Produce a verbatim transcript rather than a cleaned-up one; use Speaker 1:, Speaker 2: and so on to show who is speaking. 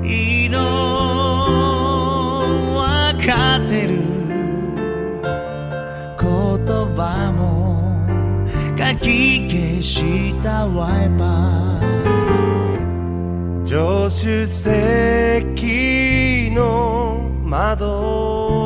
Speaker 1: いいのわかってる、言葉もかき消したワイパー、助手席の窓